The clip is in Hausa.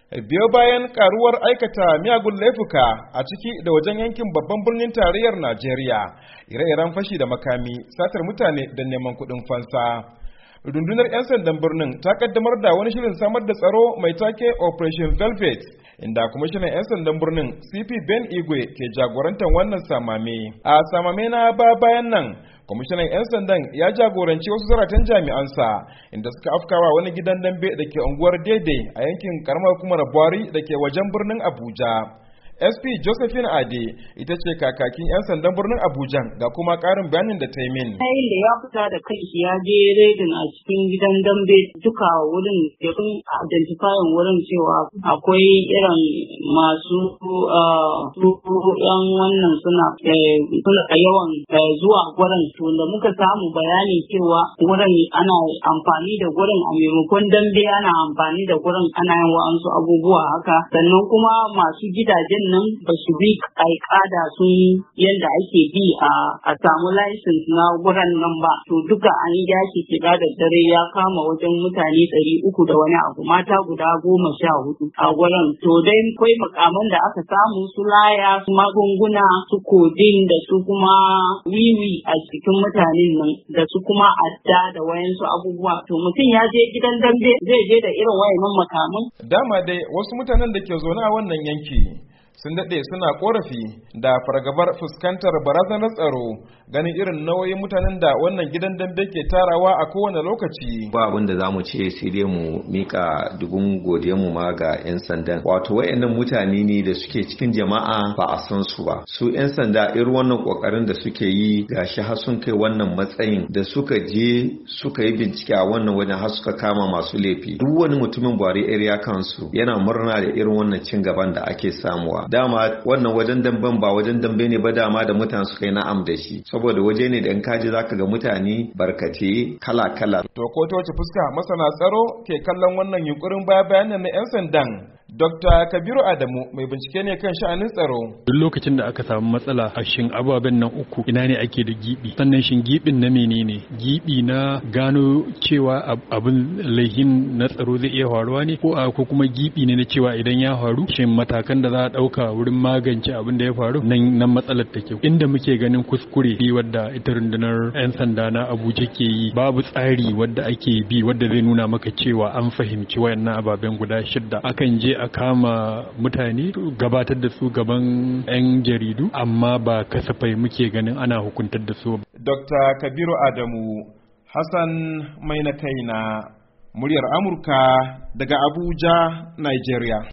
Biyo bayan karuwar aikata miyagun laifuka a ciki da wajen yankin babban birnin tarayyar Najeriya, ire-iren fashi da makami, satar mutane da neman kuɗin fansa. Rundunar 'yan sandan birnin ta kaddamar da wani shirin samar da tsaro mai take Operation Velvet, inda kwamishinan 'yan sandan birnin CP Ben Igwe ke jagorantar wannan samame. A samame na bayan nan, kwamishinan 'yan sandan ya jagoranci wasu zaratan jami'ansa inda suka afkawa wani gidan dambe da ke unguwar Daidai a yankin karamar hukumar Buhari da ke wajen birnin Abuja. SP Josephine Ade ita ce kakakin 'yan sandan birnin Abuja ga kuma ƙarin bayanin da ta yi min. Da ya fita da kanshi ya je redin a cikin gidan dambe duka wurin da sun identifying wurin cewa akwai irin masu yan wannan suna yawan zuwa gurin, to da muka samu bayani cewa wurin ana amfani da gurin a maimakon dambe, ana amfani da gurin ana yin wa'ansu abubuwa haka, sannan kuma masu gidajen nan ba su bi da sun yadda ake bi a samu license na guran nan ba, to duka an yi yaki shiga da dare ya kama wajen mutane 300 da wani abu, mata guda 14 a gurin. To dai akwai makaman da aka samu su laya, su magunguna, su kodin da su kuma wiwi a cikin mutanen nan da su kuma adda da wayansu abubuwa. To mutum ya je gidan dambe zai je da irin wayannan makaman. Dama dai wasu mutanen da ke zaune a wannan yanki sun daɗe suna ƙorafi da fargabar fuskantar barazanar tsaro ganin irin nauyin mutanen da wannan gidan dambe ke tarawa a kowane lokaci. Ba abin da zamu ce sai dai mu mika dubun godiyarmu ma ga 'yan sandan. Wato wayannan mutane ne da suke cikin jama'a ba a san su ba. Su 'yan sanda irin wannan kokarin da suke yi gashi har sun kai wannan matsayin da suka je suka yi bincike a wannan wajen har suka kama masu laifi. Duk wani mutumin Buhari area kansu yana murna da irin wannan cin gaban da ake samuwa. Dama wannan wajen damben ba wajen dambe ne ba, dama da mutane suka yi na'am da shi, saboda waje ne da in kaji zaka ga mutane barkate kala-kala. To ko ta wace fuska masana tsaro ke kallon wannan yunkurin bayan na 'yan sandan? Dr. Kabiru Adamu mai bincike ne kan sha'anin tsaro. Duk lokacin da aka samu matsala a shin ababen nan uku ina ne ake da gibi, sannan shin gibin na menene? Gibi na gano cewa abin laihin na tsaro zai iya faruwa ne, ko kuma gibi ne na cewa idan ya faru shin matakan da za a ɗauka wurin magance abin da ya faru nan matsalar take. Inda muke ganin kuskure wadda ita rundunar 'yan sanda na Abuja ke yi, babu tsari wadda ake bi wadda zai nuna maka cewa an fahimci wayannan ababen guda 6. Akan je a kama mutane gabatar da su gaban 'yan jaridu, amma ba kasafai muke ganin ana hukuntar da su. Dr. Kabiru Adamu, Hassan Mai na kaina, muryar Amurka daga Abuja, Nigeria.